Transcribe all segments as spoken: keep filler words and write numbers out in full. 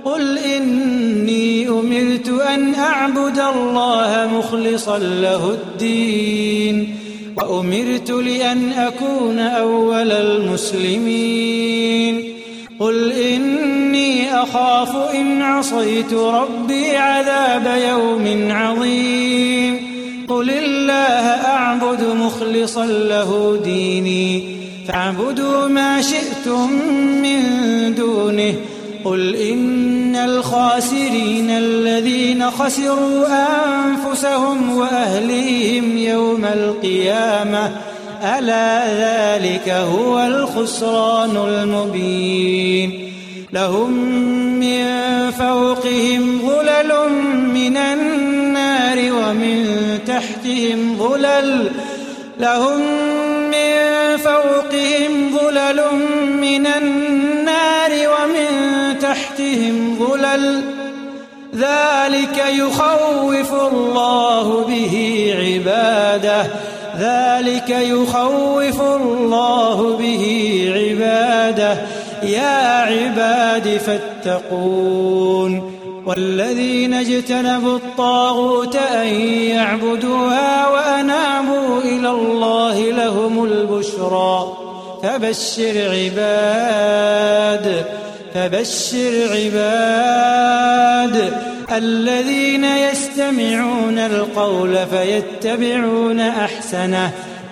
قل إني أمرت أن أعبد الله مخلصا له الدين وأمرت لأن أكون أول المسلمين قل إني أخاف إن عصيت ربي عذاب يوم عظيم قل الله أعبد مخلصا له ديني فاعبدوا ما شئتم من دونه قل إن الخاسرين الذين خسروا أنفسهم وأهليهم يوم القيامة ألا ذلك هو الخسران المبين لهم من فوقهم ظلل من النار ومن تحتهم ظلل لهم من فوقهم ظلل من النار ومن تحتهم ظلل ذلك يخوف الله به عباده ذلك يخوف الله به عباده يا عباد فاتقون والذين اجتنبوا الطاغوت أن يعبدوها وأنابوا إلى الله لهم البشرى فبشر عباد فبشر عباد الذين يستمعون القول فيتبعون أحسنه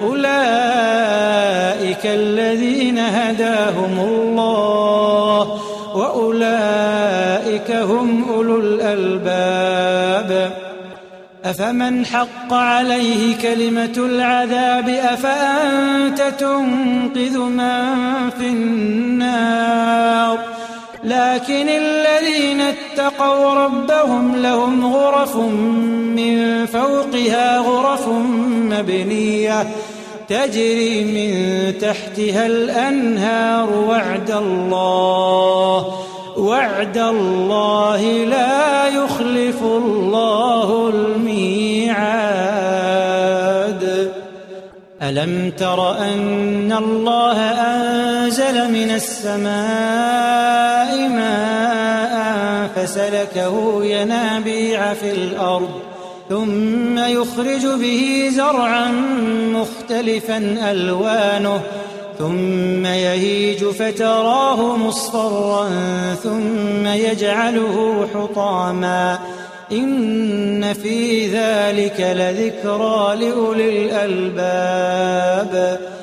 أولئك الذين هداهم الله وأولئك هم أولو الألباب أفمن حق عليه كلمة العذاب أفأنت تنقذ من في النار لكن الذين اتقوا ربهم لهم غرف من فوقها غرف مبنية تجري من تحتها الأنهار وعد الله وعد الله لا يخلف الله الميعاد ألم تر أن الله أنزل من السماء ماء فسلكه ينابيع في الأرض ثم يخرج به زرعا مختلفا ألوانه ثم يهيج فتراه مصفرا ثم يجعله حطاما إن في ذلك لذكرى لأولي الألباب